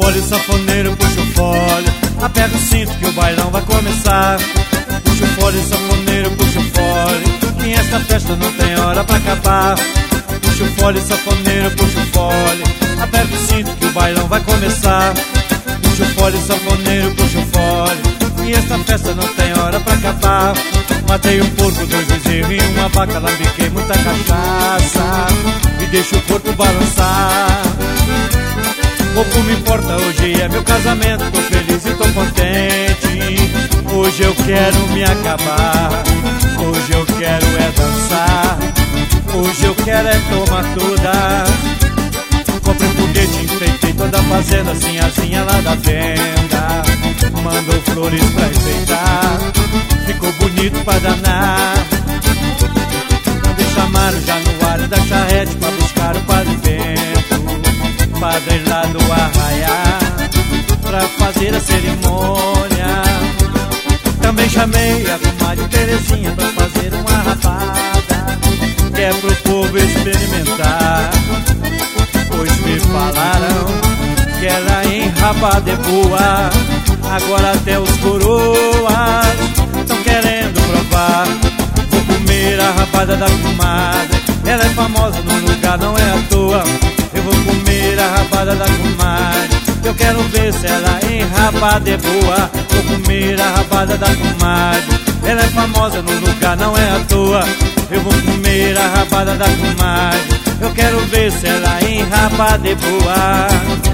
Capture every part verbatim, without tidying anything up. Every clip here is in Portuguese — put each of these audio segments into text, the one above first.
fole, sanfoneiro, puxa o fole, aperta o cinto que o bailão vai começar. Puxa o fole, sanfoneiro, puxa o fole, que esta festa não tem hora pra acabar. Puxa o fole, sanfoneiro, puxa o fole, aperta o cinto que o bailão vai começar. Puxa o fole, sanfoneiro, puxa o fole, e esta festa não tem hora pra acabar. Matei um porco, dois bezerros e uma vaca, lambiquei muita cachaça e deixa o corpo balançar. Pouco me importa, hoje é meu casamento, tô feliz e tô contente. Hoje eu quero me acabar, hoje eu quero é dançar, hoje eu quero é tomar todas. Comprei um foguete, enfeitei toda a fazenda, sinhazinha lá da venda, mandou flores pra enfeitar, ficou bonito pra danar. Mandei chamar o Januário da charrete pra buscar o Padre Bento, padre lá do arraiá, pra fazer a cerimônia. Também chamei a comadre Terezinha pra fazer uma rapada, que é pro povo experimentar. Pois me falaram que ela em rapada é boa, agora até os coroas estão querendo provar. Vou comer a rapada da comadre, ela é famosa no lugar, não é à toa. Eu vou comer a rapada da comadre, eu quero ver se ela em rapada é boa. Vou comer a rapada da comadre, ela é famosa no lugar, não é à toa. Eu vou comer a rapada da comadre, eu quero ver se ela em rapada é boa.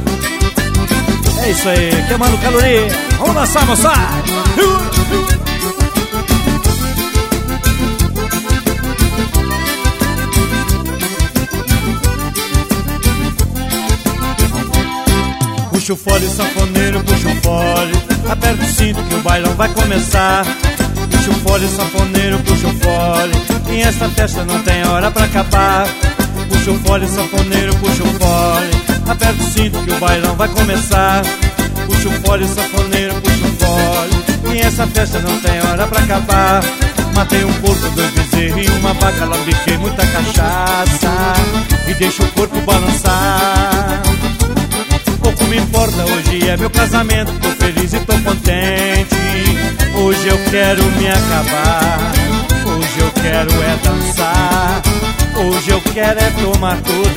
É isso aí, queimando caloria, vamos dançar, moçada! Puxa o fole, sanfoneiro, puxa o fole, aperta o cinto que o bailão vai começar. Puxa o fole, sanfoneiro, puxa o fole, e esta festa não tem hora pra acabar. Puxa o fole, sanfoneiro, puxa o fole, aperta o cinto que o bailão vai começar. Puxa o fole, sanfoneiro, puxa o fole, e essa festa não tem hora pra acabar. Matei um porco, dois bezerros e uma vaca, lambiquei muita cachaça e deixa o corpo balançar. Pouco me importa, hoje é meu casamento, tô feliz e tô contente. Hoje eu quero me acabar, hoje eu quero é dançar, hoje eu quero é tomar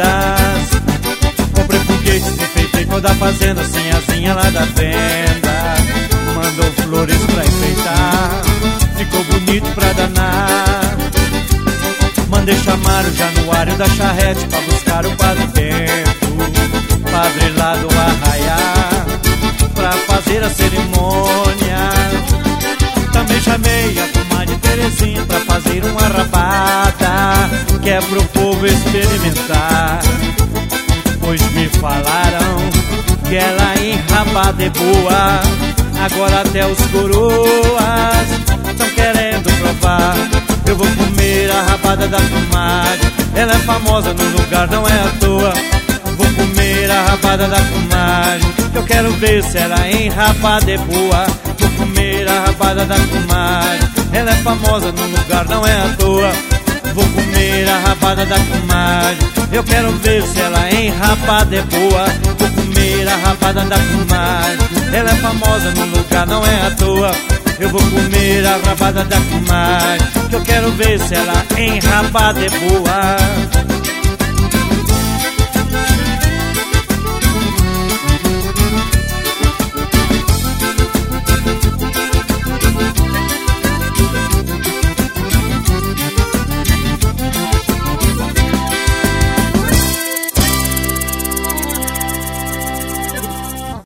todas. Comprei foguetes, enfeitei toda a fazenda, sinhazinha lá da venda, mandou flores pra enfeitar, ficou bonito pra danar. Mandei chamar o Januário da charrete pra buscar o Padre Bento, padre lá do arraiá, pra fazer a cerimônia. Também chamei a comadre Terezinha pra fazer uma rapada, que é pro povo experimentar. Pois me falaram que ela em rapada é boa, agora até os coroas estão querendo provar. Eu vou comer a rapada da comadre, ela é famosa no lugar, não é à toa. Vou comer a rapada da comadre, eu quero ver se ela em rapada é boa. Vou comer a rapada da comadre, ela é famosa no lugar, não é à toa. Vou comer a rapada da comadre, eu quero ver se ela em rapada é boa. Vou comer a rapada da comadre, ela é famosa no lugar, não é à toa. Eu vou comer a rapada da comadre, que eu quero ver se ela em rapada é boa.